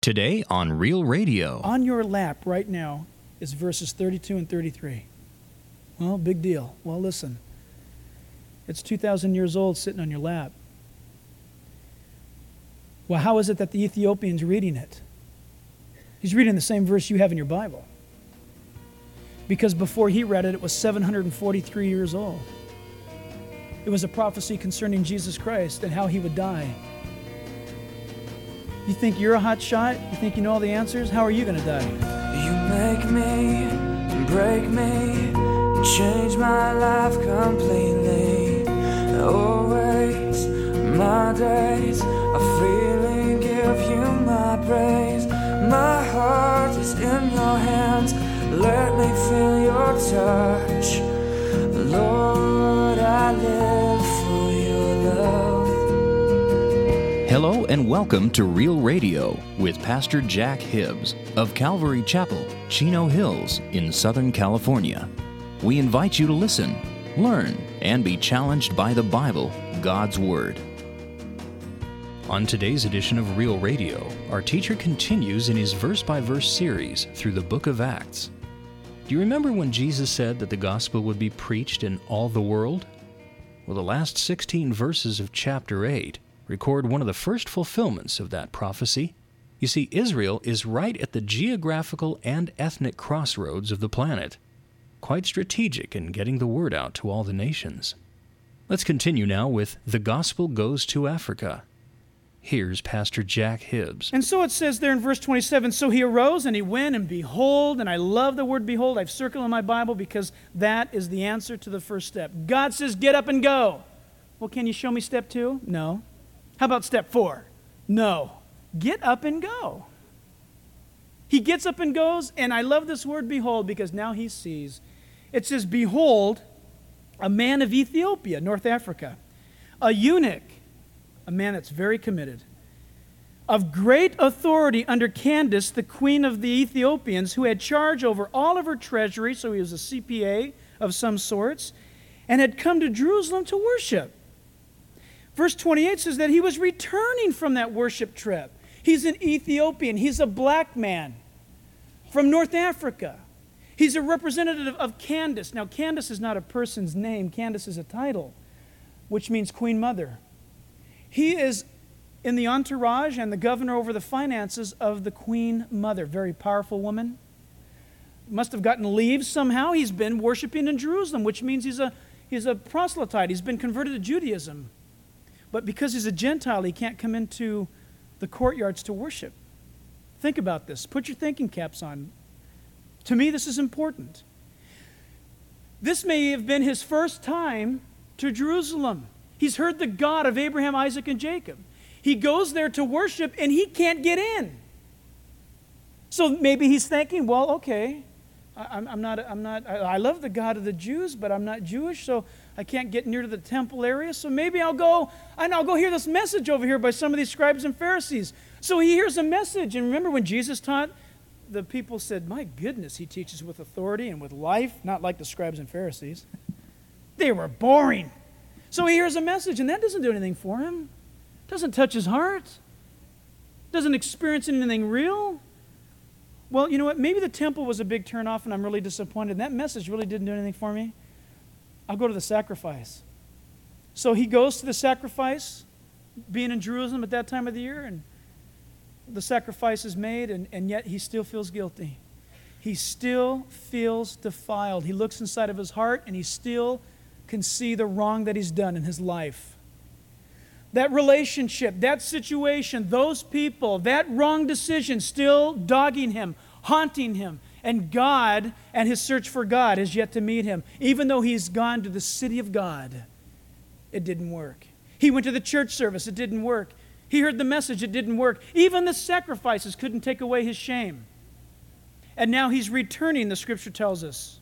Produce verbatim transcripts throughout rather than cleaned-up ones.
Today on Real Radio. On your lap right now is verses thirty-two and thirty-three. Well, big deal. Well, listen. It's two thousand years old sitting on your lap. Well, how is it that the Ethiopian's reading it? He's reading the same verse you have in your Bible. Because before he read it, it was seven hundred forty-three years old. It was a prophecy concerning Jesus Christ and how he would die. You think you're a hot shot? You think you know all the answers? How are you going to die? You make me, break me, change my life completely. Always, my days are freely give you my praise. My heart is in your hands. Let me feel your touch. Lord, I live for your love. Hello and welcome to Real Radio with Pastor Jack Hibbs of Calvary Chapel, Chino Hills in Southern California. We invite you to listen, learn, and be challenged by the Bible, God's Word. On today's edition of Real Radio, our teacher continues in his verse-by-verse series through the book of Acts. Do you remember when Jesus said that the gospel would be preached in all the world? Well, the last sixteen verses of chapter eight record one of the first fulfillments of that prophecy. You see, Israel is right at the geographical and ethnic crossroads of the planet, quite strategic in getting the word out to all the nations. Let's continue now with The Gospel Goes to Africa. Here's Pastor Jack Hibbs. And so it says there in verse twenty-seven, so he arose and he went, and behold, and I love the word behold, I've circled in my Bible because that is the answer to the first step. God says, get up and go. Well, can you show me step two? No. How about step four? No. Get up and go. He gets up and goes, and I love this word behold because now he sees. It says, behold, a man of Ethiopia, North Africa, a eunuch, a man that's very committed, of great authority under Candace, the queen of the Ethiopians, who had charge over all of her treasury, so he was a C P A of some sorts, and had come to Jerusalem to worship. Verse twenty-eight says that he was returning from that worship trip. He's an Ethiopian. He's a black man from North Africa. He's a representative of Candace. Now, Candace is not a person's name. Candace is a title, which means Queen Mother. He is in the entourage and the governor over the finances of the Queen Mother. Very powerful woman. Must have gotten leave somehow. He's been worshiping in Jerusalem, which means he's a, he's a proselyte. He's been converted to Judaism. But because he's a Gentile, he can't come into the courtyards to worship. Think about this. Put your thinking caps on. To me, this is important. This may have been his first time to Jerusalem. He's heard the God of Abraham, Isaac, and Jacob. He goes there to worship, and he can't get in. So maybe he's thinking, well, okay, I'm, I'm not, I'm not, I, I love the God of the Jews, but I'm not Jewish, so I can't get near to the temple area, so maybe I'll go, and I'll go hear this message over here by some of these scribes and Pharisees. So he hears a message, and remember when Jesus taught, the people said, my goodness, he teaches with authority and with life, not like the scribes and Pharisees. They were boring. So he hears a message, and that doesn't do anything for him. Doesn't touch his heart. Doesn't experience anything real. Well, you know what? Maybe the temple was a big turnoff, and I'm really disappointed. That message really didn't do anything for me. I'll go to the sacrifice. So he goes to the sacrifice, being in Jerusalem at that time of the year, and the sacrifice is made, and, and yet he still feels guilty. He still feels defiled. He looks inside of his heart, and he still can see the wrong that he's done in his life. That relationship, that situation, those people, that wrong decision still dogging him, haunting him. And God and his search for God is yet to meet him. Even though he's gone to the city of God, it didn't work. He went to the church service, it didn't work. He heard the message, it didn't work. Even the sacrifices couldn't take away his shame. And now he's returning, the scripture tells us.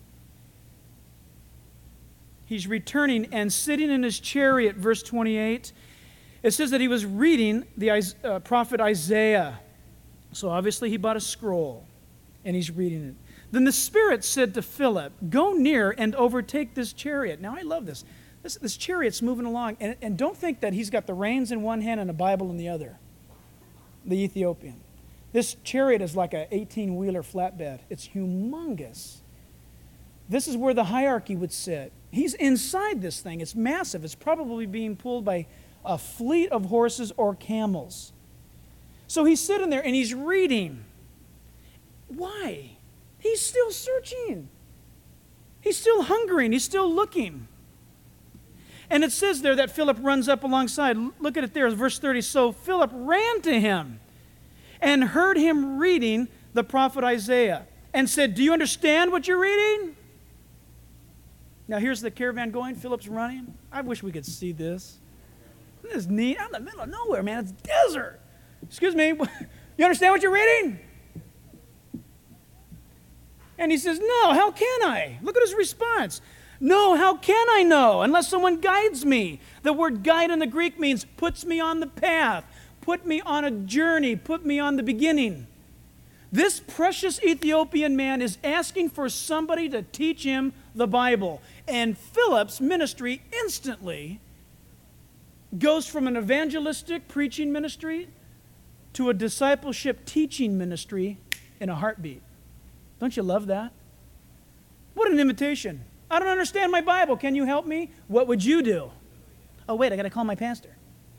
He's returning and sitting in his chariot, verse twenty-eight. It says that he was reading the uh, prophet Isaiah. So obviously he bought a scroll, and he's reading it. Then the Spirit said to Philip, go near and overtake this chariot. Now I love this. This, this chariot's moving along, and, and don't think that he's got the reins in one hand and a Bible in the other, the Ethiopian. This chariot is like an eighteen-wheeler flatbed. It's humongous. This is where the hierarchy would sit. He's inside this thing. It's massive. It's probably being pulled by a fleet of horses or camels. So he's sitting there and he's reading. Why? He's still searching. He's still hungering. He's still looking. And it says there that Philip runs up alongside. Look at it there, verse thirty. So Philip ran to him and heard him reading the prophet Isaiah and said, do you understand what you're reading? Now here's the caravan going. Philip's running. I wish we could see this. This is neat. I'm in the middle of nowhere, man. It's desert. Excuse me. You understand what you're reading? And he says, no, how can I? Look at his response. No, how can I know unless someone guides me? The word guide in the Greek means puts me on the path, put me on a journey, put me on the beginning. This precious Ethiopian man is asking for somebody to teach him the Bible. And Philip's ministry instantly goes from an evangelistic preaching ministry to a discipleship teaching ministry in a heartbeat. Don't you love that? What an invitation. I don't understand my Bible. Can you help me? What would you do? Oh, wait, I got to call my pastor.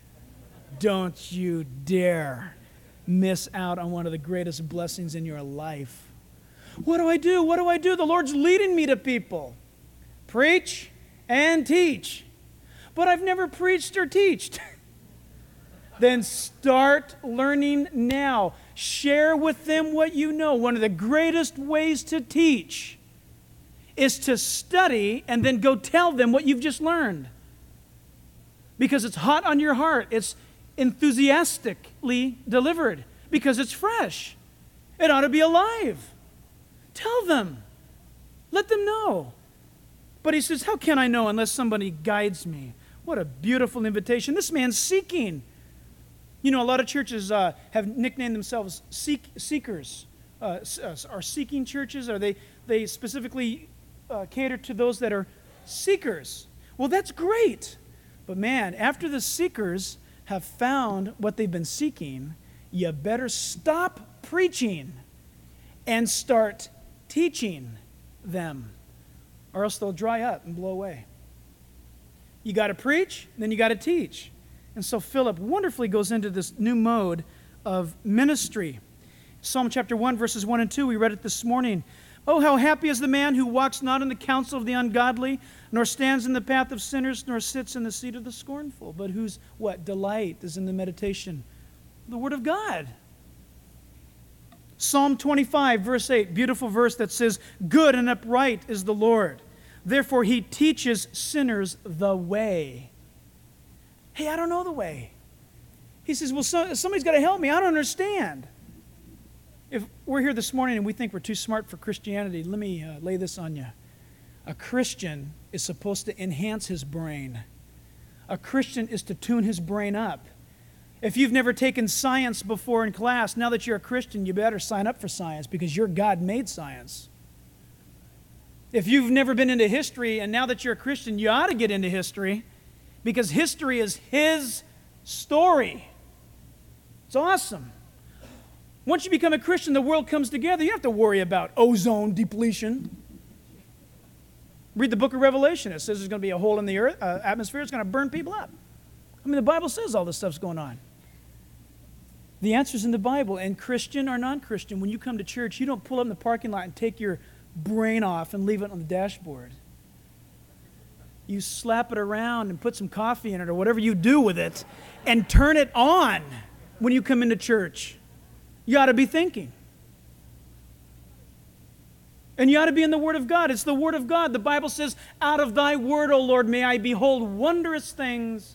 Don't you dare miss out on one of the greatest blessings in your life. What do I do? What do I do? The Lord's leading me to people. Preach and teach. But I've never preached or teached. Then start learning now. Share with them what you know. One of the greatest ways to teach is to study and then go tell them what you've just learned. Because it's hot on your heart. It's enthusiastically delivered because it's fresh. It ought to be alive. Tell them. Let them know. But he says, how can I know unless somebody guides me? What a beautiful invitation. This man's seeking. You know, a lot of churches uh, have nicknamed themselves seek, seekers. Uh, are seeking churches? Are they, they specifically uh, cater to those that are seekers? Well, that's great. But man, after the seekers have found what they've been seeking, you better stop preaching and start teaching them, or else they'll dry up and blow away. You got to preach, then you got to teach. And so Philip wonderfully goes into this new mode of ministry. Psalm chapter one, verses one and two, we read it this morning. Oh, how happy is the man who walks not in the counsel of the ungodly, nor stands in the path of sinners, nor sits in the seat of the scornful, but whose, what, delight is in the meditation of the Word of God. Psalm twenty-five, verse eight, beautiful verse that says, good and upright is the Lord. Therefore he teaches sinners the way. Hey, I don't know the way. He says, well, so, somebody's got to help me. I don't understand. If we're here this morning and we think we're too smart for Christianity, let me uh, lay this on you. A Christian is supposed to enhance his brain. A Christian is to tune his brain up. If you've never taken science before in class, now that you're a Christian, you better sign up for science because your God made science. If you've never been into history and now that you're a Christian, you ought to get into history because history is His story. It's awesome. Once you become a Christian, the world comes together. You don't have to worry about ozone depletion. Read the book of Revelation. It says there's going to be a hole in the earth, uh, atmosphere. It's going to burn people up. I mean, the Bible says all this stuff's going on. The answer's in the Bible. And Christian or non-Christian, when you come to church, you don't pull up in the parking lot and take your brain off and leave it on the dashboard. You slap it around and put some coffee in it or whatever you do with it and turn it on when you come into church. You ought to be thinking. And you ought to be in the Word of God. It's the Word of God. The Bible says, out of thy word, O Lord, may I behold wondrous things.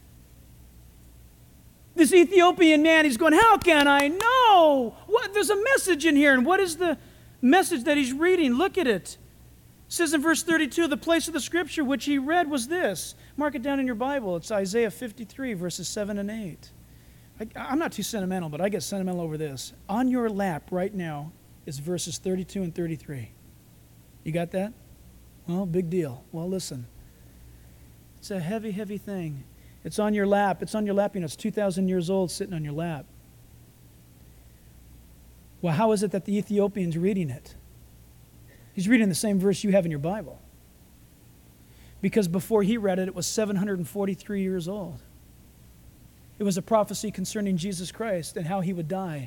This Ethiopian man, he's going, how can I know? What? There's a message in here. And what is the message that he's reading? Look at it. It says in verse thirty-two, the place of the scripture which he read was this. Mark it down in your Bible. It's Isaiah fifty-three, verses seven and eight. I, I'm not too sentimental, but I get sentimental over this. On your lap right now is verses thirty-two and thirty-three. You got that? Well, big deal. Well, listen. It's a heavy, heavy thing. It's on your lap. It's on your lap. You know, it's two thousand years old sitting on your lap. Well, how is it that the Ethiopian's reading it? He's reading the same verse you have in your Bible. Because before he read it, it was seven hundred forty-three years old. It was a prophecy concerning Jesus Christ and how he would die.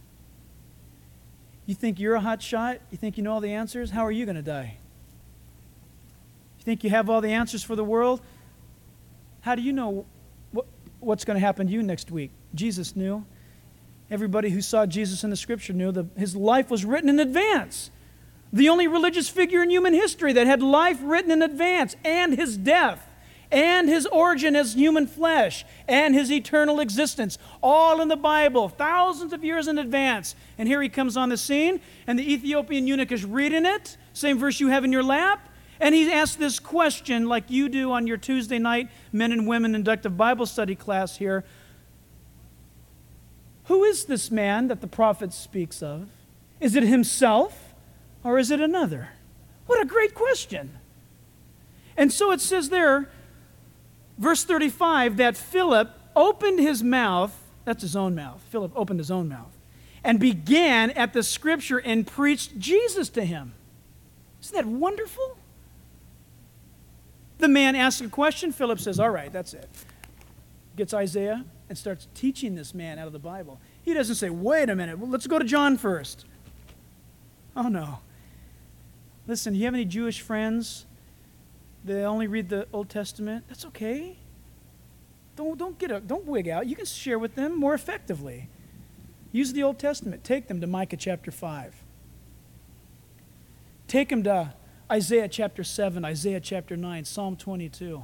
You think you're a hot shot? You think you know all the answers? How are you going to die? You think you have all the answers for the world? How do you know what, what's going to happen to you next week? Jesus knew. Everybody who saw Jesus in the Scripture knew that his life was written in advance. The only religious figure in human history that had life written in advance, and his death, and his origin as human flesh, and his eternal existence, all in the Bible, thousands of years in advance. And here he comes on the scene, and the Ethiopian eunuch is reading it, same verse you have in your lap, and he asks this question like you do on your Tuesday night men and women inductive Bible study class here. Who is this man that the prophet speaks of? Is it himself? Or is it another? What a great question. And so it says there, verse thirty-five, that Philip opened his mouth, that's his own mouth, Philip opened his own mouth, and began at the Scripture and preached Jesus to him. Isn't that wonderful? The man asks a question, Philip says, all right, that's it. Gets Isaiah and starts teaching this man out of the Bible. He doesn't say, wait a minute, well, let's go to John first. Oh, no. Listen, do you have any Jewish friends that only read the Old Testament? That's okay. Don't, don't, get a, don't wig out. You can share with them more effectively. Use the Old Testament. Take them to Micah chapter five. Take them to Isaiah chapter seven, Isaiah chapter nine, Psalm twenty-two.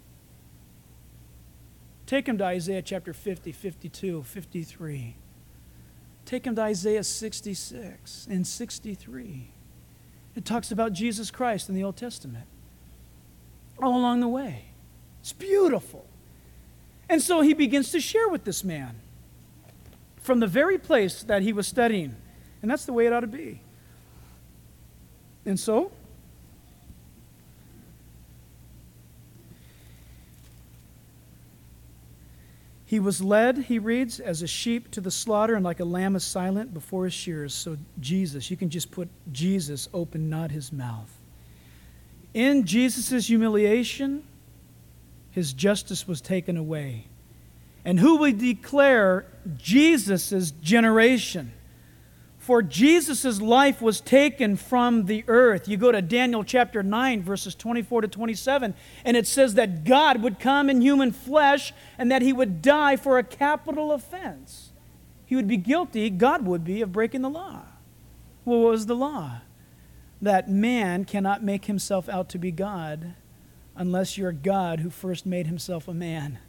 Take them to Isaiah chapter fifty, fifty-two, fifty-three. Take them to Isaiah sixty-six and sixty-three. It talks about Jesus Christ in the Old Testament. All along the way. It's beautiful. And so he begins to share with this man from the very place that he was studying. And that's the way it ought to be. And so, he was led, he reads, as a sheep to the slaughter, and like a lamb is silent before his shearers. So Jesus, you can just put Jesus, opened not his mouth. In Jesus' humiliation, his justice was taken away. And who will declare Jesus' generation? For Jesus' life was taken from the earth. You go to Daniel chapter nine, verses twenty-four to twenty-seven, and it says that God would come in human flesh and that he would die for a capital offense. He would be guilty, God would be, of breaking the law. Well, what was the law? That man cannot make himself out to be God unless you're God who first made himself a man.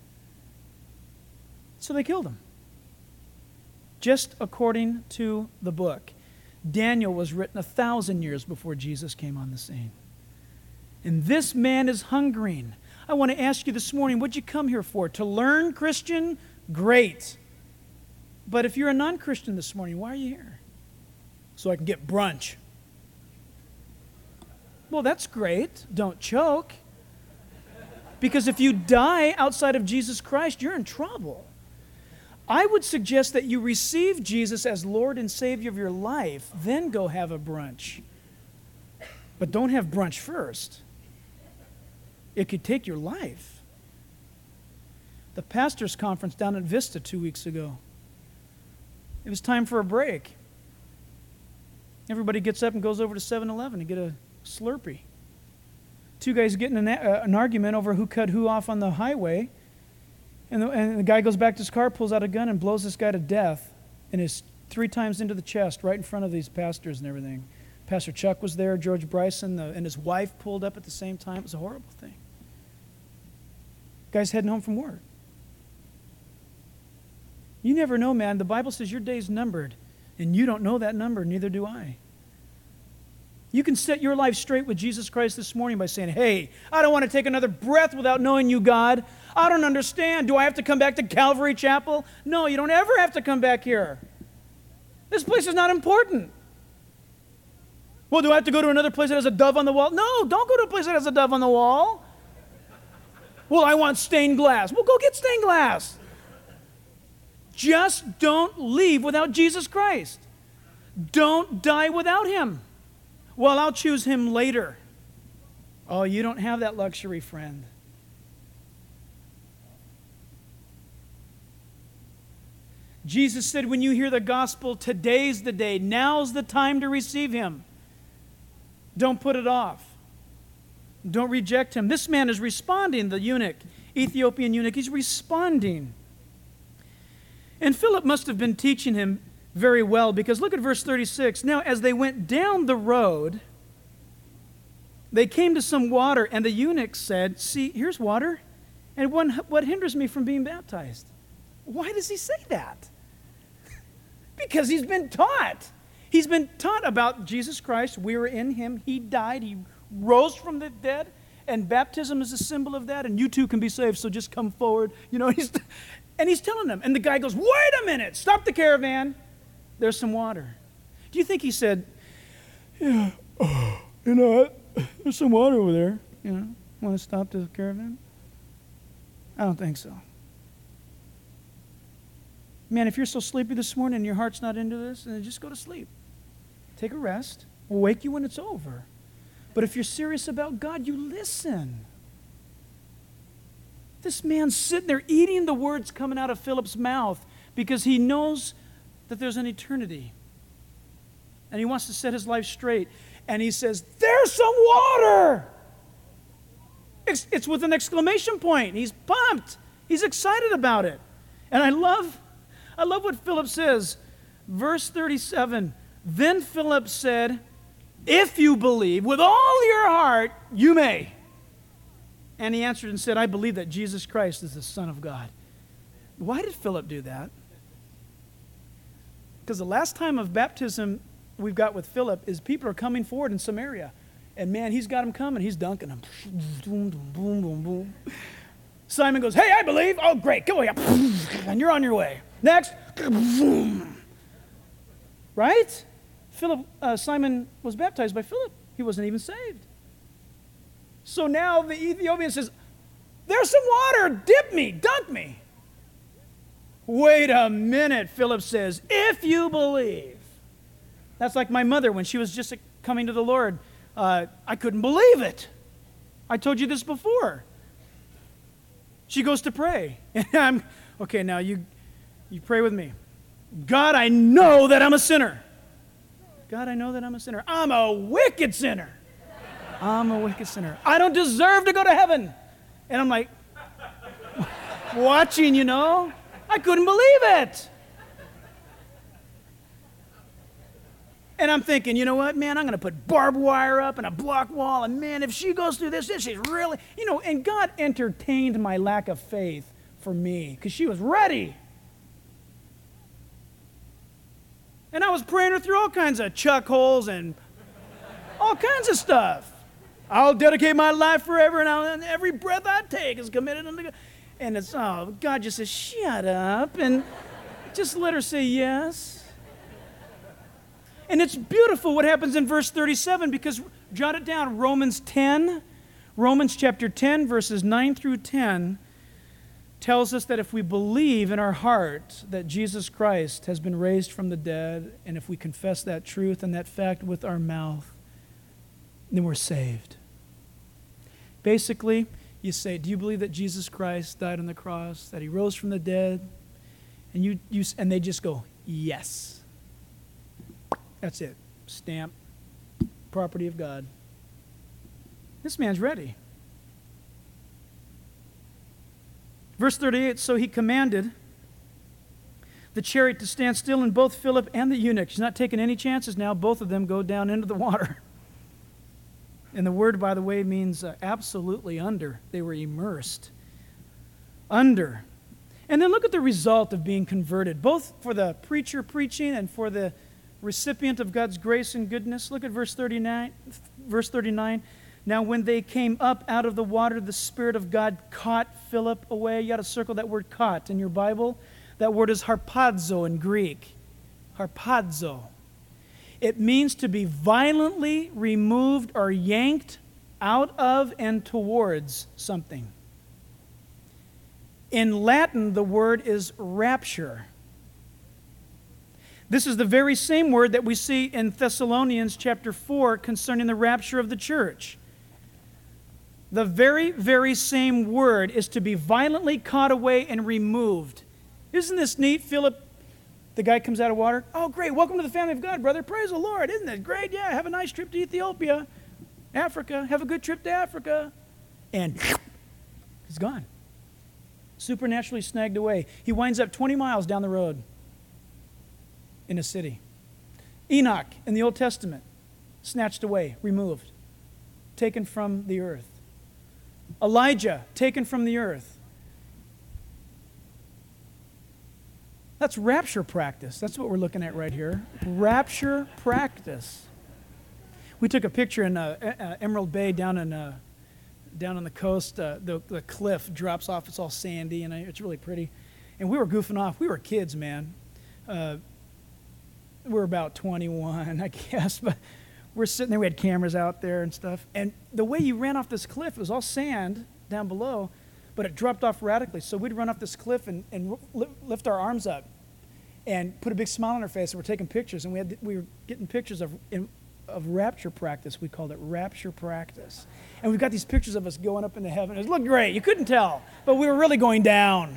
So they killed him. Just according to the book. Daniel was written a thousand years before Jesus came on the scene. And this man is hungering. I want to ask you this morning, what'd you come here for? To learn, Christian? Great. But if you're a non-Christian this morning, why are you here? So I can get brunch. Well, that's great. Don't choke. Because if you die outside of Jesus Christ, you're in trouble. I would suggest that you receive Jesus as Lord and Savior of your life, then go have a brunch. But don't have brunch first. It could take your life. The pastor's conference down at Vista two weeks ago. It was time for a break. Everybody gets up and goes over to seven eleven to get a Slurpee. Two guys getting an, uh, an argument over who cut who off on the highway. And the, and the guy goes back to his car, pulls out a gun, and blows this guy to death. And is three times into the chest, right in front of these pastors and everything. Pastor Chuck was there, George Bryson, the, and his wife pulled up at the same time. It was a horrible thing. Guy's heading home from work. You never know, man. The Bible says your day's numbered, and you don't know that number, neither do I. You can set your life straight with Jesus Christ this morning by saying, hey, I don't want to take another breath without knowing you, God. I don't understand. Do I have to come back to Calvary Chapel? No, you don't ever have to come back here. This place is not important. Well, do I have to go to another place that has a dove on the wall? No, don't go to a place that has a dove on the wall. Well, I want stained glass. Well, go get stained glass. Just don't leave without Jesus Christ. Don't die without him. Well, I'll choose him later. Oh, you don't have that luxury, friend. Jesus said, when you hear the gospel, today's the day. Now's the time to receive him. Don't put it off. Don't reject him. This man is responding, the eunuch, Ethiopian eunuch. He's responding. And Philip must have been teaching him very well, because look at verse thirty-six. Now, as they went down the road, they came to some water, and the eunuch said, see, here's water, and what hinders me from being baptized? Why does he say that? Because he's been taught. He's been taught about Jesus Christ. We were in him. He died. He rose from the dead. And baptism is a symbol of that. And you too can be saved, so just come forward. You know, he's, and he's telling them. And the guy goes, wait a minute. Stop the caravan. There's some water. Do you think he said, yeah, oh, you know what? There's some water over there. You know, want to stop the caravan? I don't think so. Man, if you're so sleepy this morning and your heart's not into this, then just go to sleep. Take a rest. We'll wake you when it's over. But if you're serious about God, you listen. This man's sitting there eating the words coming out of Philip's mouth because he knows that there's an eternity. And he wants to set his life straight. And he says, there's some water! It's, it's with an exclamation point. He's pumped. He's excited about it. And I love... I love what Philip says. Verse thirty-seven, then Philip said, if you believe with all your heart, you may. And he answered and said, I believe that Jesus Christ is the Son of God. Why did Philip do that? Because the last time of baptism we've got with Philip is people are coming forward in Samaria. And man, he's got them coming. He's dunking them. Boom, boom, boom, boom, boom. Simon goes, hey, I believe. Oh, great. Go away. And you're on your way. Next. Right? Philip, uh, Simon was baptized by Philip. He wasn't even saved. So now the Ethiopian says, there's some water. Dip me. Dunk me. Wait a minute, Philip says, if you believe. That's like my mother when she was just coming to the Lord. Uh, I couldn't believe it. I told you this before. She goes to pray. And I'm, okay, now you, you pray with me. God, I know that I'm a sinner. God, I know that I'm a sinner. I'm a wicked sinner. I'm a wicked sinner. I don't deserve to go to heaven. And I'm like, watching, you know. I couldn't believe it. And I'm thinking, you know what, man, I'm going to put barbed wire up and a block wall. And man, if she goes through this, this she's really, you know, and God entertained my lack of faith for me because she was ready. And I was praying her through all kinds of chuck holes and all kinds of stuff. I'll dedicate my life forever, and, I'll, and every breath I take is committed unto God. And it's, oh, God just says, shut up, and just let her say yes. And it's beautiful what happens in verse thirty-seven, because jot it down, Romans ten, Romans chapter ten, verses nine through ten, tells us that if we believe in our heart that Jesus Christ has been raised from the dead, and if we confess that truth and that fact with our mouth, then we're saved. Basically, you say, do you believe that Jesus Christ died on the cross, that he rose from the dead? And you, you and they just go, yes. That's it. Stamp. Property of God. This man's ready. Verse thirty-eight, so he commanded the chariot to stand still, and both Philip and the eunuch, he's not taking any chances now, both of them go down into the water. And the word, by the way, means uh, absolutely under. They were immersed. Under. And then look at the result of being converted, both for the preacher preaching and for the recipient of God's grace and goodness. Look at verse thirty-nine. Verse thirty-nine. Now when they came up out of the water, the Spirit of God caught Philip away. You got to circle that word caught in your Bible. That word is harpazo in Greek. Harpazo. It means to be violently removed or yanked out of and towards something. In Latin, the word is rapture. This is the very same word that we see in Thessalonians chapter four concerning the rapture of the church. The very, very same word is to be violently caught away and removed. Isn't this neat? Philip, the guy comes out of water. Oh, great. Welcome to the family of God, brother. Praise the Lord. Isn't it great? Yeah, have a nice trip to Ethiopia, Africa. Have a good trip to Africa. And he's gone. Supernaturally snagged away. He winds up twenty miles down the road in a city. Enoch in the Old Testament, snatched away, removed, taken from the earth. Elijah, taken from the earth. That's rapture practice. That's what we're looking at right here. Rapture practice. We took a picture in uh, uh, Emerald Bay down in uh, down on the coast. Uh, the, the cliff drops off. It's all sandy, and it's really pretty. And we were goofing off. We were kids, man. Uh, we were about twenty-one, I guess, but we're sitting there. We had cameras out there and stuff. And the way you ran off this cliff, it was all sand down below, but it dropped off radically. So we'd run off this cliff and, and lift our arms up and put a big smile on our face, and we're taking pictures. And we had we were getting pictures of in, of rapture practice. We called it rapture practice. And we've got these pictures of us going up into heaven. It looked great. You couldn't tell, but we were really going down.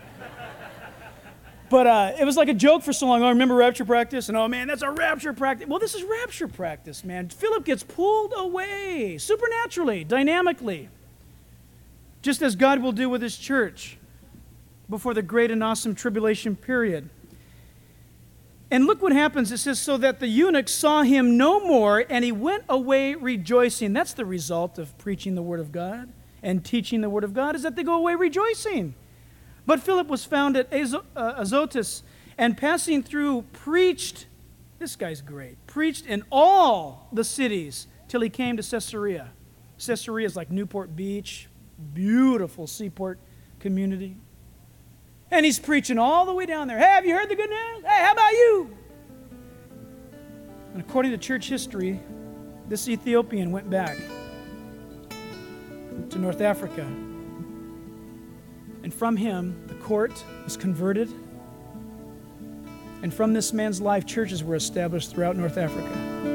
But uh, it was like a joke for so long. Oh, remember rapture practice? And oh, man, that's a rapture practice. Well, this is rapture practice, man. Philip gets pulled away supernaturally, dynamically, just as God will do with his church before the great and awesome tribulation period. And look what happens. It says, so that the eunuch saw him no more, and he went away rejoicing. That's the result of preaching the word of God and teaching the word of God, is that they go away rejoicing. But Philip was found at Azotus, and passing through, preached, this guy's great, preached in all the cities till he came to Caesarea. Caesarea is like Newport Beach, beautiful seaport community. And he's preaching all the way down there. Hey, have you heard the good news? Hey, how about you? And according to church history, this Ethiopian went back to North Africa. And from him, the court was converted. And from this man's life, churches were established throughout North Africa.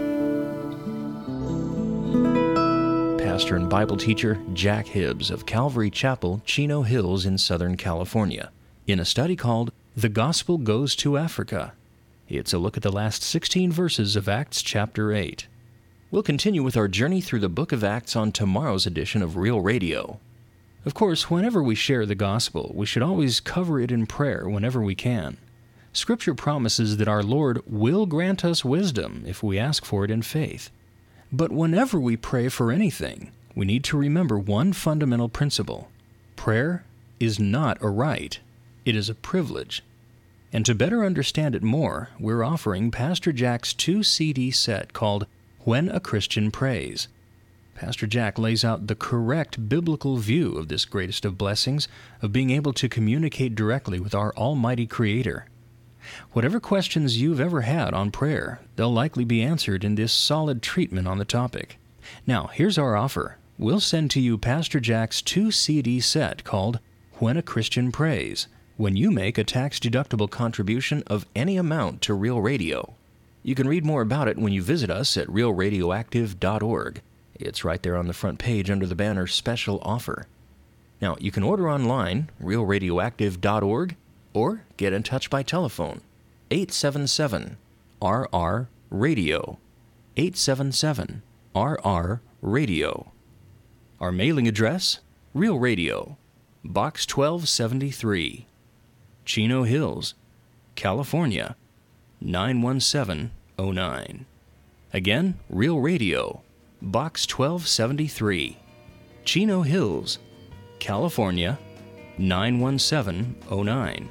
Pastor and Bible teacher Jack Hibbs of Calvary Chapel, Chino Hills in Southern California, in a study called The Gospel Goes to Africa. It's a look at the last sixteen verses of Acts chapter eight. We'll continue with our journey through the book of Acts on tomorrow's edition of Real Radio. Of course, whenever we share the gospel, we should always cover it in prayer whenever we can. Scripture promises that our Lord will grant us wisdom if we ask for it in faith. But whenever we pray for anything, we need to remember one fundamental principle. Prayer is not a right. It is a privilege. And to better understand it more, we're offering Pastor Jack's two C D set called When a Christian Prays. Pastor Jack lays out the correct biblical view of this greatest of blessings, of being able to communicate directly with our Almighty Creator. Whatever questions you've ever had on prayer, they'll likely be answered in this solid treatment on the topic. Now, here's our offer. We'll send to you Pastor Jack's two C D set called When a Christian Prays, when you make a tax-deductible contribution of any amount to Real Radio. You can read more about it when you visit us at real radioactive dot org. It's right there on the front page under the banner Special Offer. Now, you can order online, real radioactive dot org, or get in touch by telephone, eight seven seven R R radio, eight seven seven R R radio. Our mailing address, Real Radio, Box twelve seventy-three, Chino Hills, California, nine one seven oh nine. Again, Real Radio, Box twelve seventy-three, Chino Hills, California, nine one seven oh nine.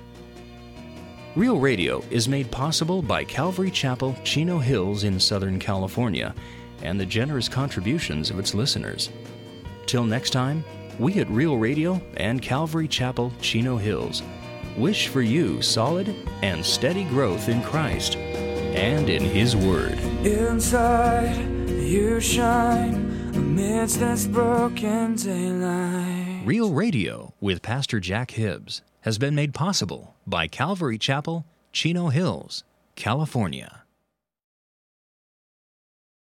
Real Radio is made possible by Calvary Chapel, Chino Hills in Southern California, and the generous contributions of its listeners. Till next time, we at Real Radio and Calvary Chapel, Chino Hills wish for you solid and steady growth in Christ and in His Word. Inside you shine amidst this broken daylight. Real Radio with Pastor Jack Hibbs has been made possible by Calvary Chapel, Chino Hills, California.